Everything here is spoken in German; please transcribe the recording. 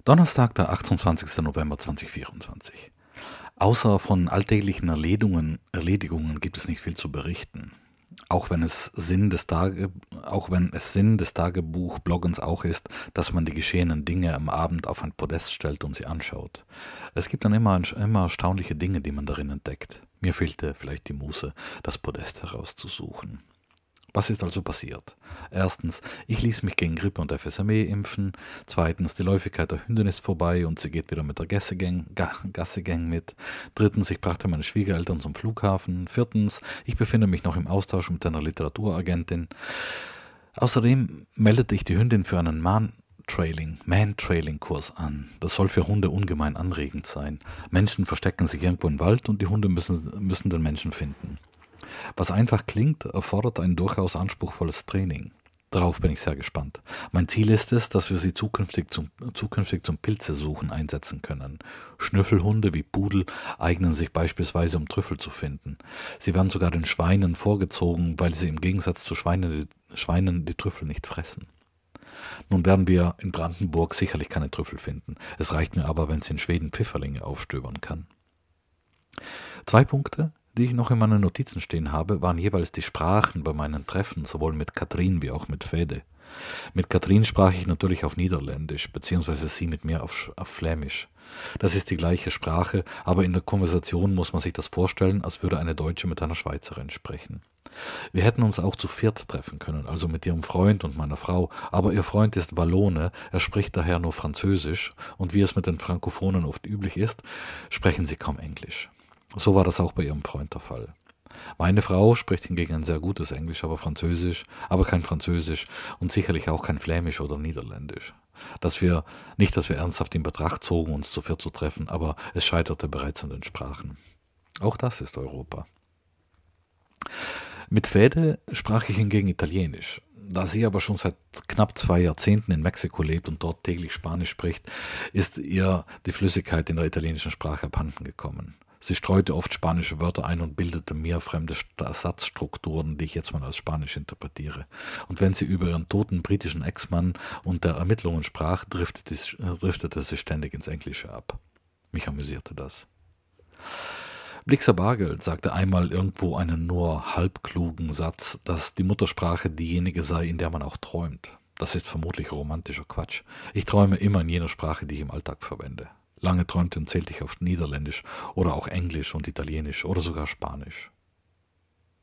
Donnerstag, der 28. November 2024. Außer von alltäglichen Erledigungen gibt es nicht viel zu berichten. Auch wenn es Sinn des Tagebuch-Bloggens auch ist, dass man die geschehenen Dinge am Abend auf ein Podest stellt und sie anschaut. Es gibt dann immer erstaunliche Dinge, die man darin entdeckt. Mir fehlte vielleicht die Muße, das Podest herauszusuchen. Was ist also passiert? Erstens, ich ließ mich gegen Grippe und FSME impfen. Zweitens, die Läufigkeit der Hündin ist vorbei und sie geht wieder mit der Gassegang mit. Drittens, ich brachte meine Schwiegereltern zum Flughafen. Viertens, ich befinde mich noch im Austausch mit einer Literaturagentin. Außerdem meldete ich die Hündin für einen Man-Trailing-Kurs an. Das soll für Hunde ungemein anregend sein. Menschen verstecken sich irgendwo im Wald und die Hunde müssen den Menschen finden. Was einfach klingt, erfordert ein durchaus anspruchsvolles Training. Darauf bin ich sehr gespannt. Mein Ziel ist es, dass wir sie zukünftig zum Pilzesuchen einsetzen können. Schnüffelhunde wie Pudel eignen sich beispielsweise, um Trüffel zu finden. Sie werden sogar den Schweinen vorgezogen, weil sie im Gegensatz zu Schweinen die Trüffel nicht fressen. Nun werden wir in Brandenburg sicherlich keine Trüffel finden. Es reicht mir aber, wenn sie in Schweden Pfifferlinge aufstöbern kann. 2 Punkte, die ich noch in meinen Notizen stehen habe, waren jeweils die Sprachen bei meinen Treffen, sowohl mit Katrin wie auch mit Fede. Mit Katrin sprach ich natürlich auf Niederländisch, beziehungsweise sie mit mir auf Flämisch. Das ist die gleiche Sprache, aber in der Konversation muss man sich das vorstellen, als würde eine Deutsche mit einer Schweizerin sprechen. Wir hätten uns auch zu viert treffen können, also mit ihrem Freund und meiner Frau, aber ihr Freund ist Wallone, er spricht daher nur Französisch und wie es mit den Frankophonen oft üblich ist, sprechen sie kaum Englisch. So war das auch bei ihrem Freund der Fall. Meine Frau spricht hingegen ein sehr gutes Englisch, aber kein Französisch und sicherlich auch kein Flämisch oder Niederländisch. Dass wir ernsthaft in Betracht zogen, uns zu viert zu treffen, aber es scheiterte bereits an den Sprachen. Auch das ist Europa. Mit Fede sprach ich hingegen Italienisch. Da sie aber schon seit knapp 2 Jahrzehnten in Mexiko lebt und dort täglich Spanisch spricht, ist ihr die Flüssigkeit in der italienischen Sprache abhanden gekommen. Sie streute oft spanische Wörter ein und bildete mir fremde Satzstrukturen, die ich jetzt mal als Spanisch interpretiere. Und wenn sie über ihren toten britischen Ex-Mann und der Ermittlungen sprach, driftete sie ständig ins Englische ab. Mich amüsierte das. Blixer Bargeld sagte einmal irgendwo einen nur halbklugen Satz, dass die Muttersprache diejenige sei, in der man auch träumt. Das ist vermutlich romantischer Quatsch. Ich träume immer in jener Sprache, die ich im Alltag verwende. Lange träumte und zählte ich auf Niederländisch oder auch Englisch und Italienisch oder sogar Spanisch.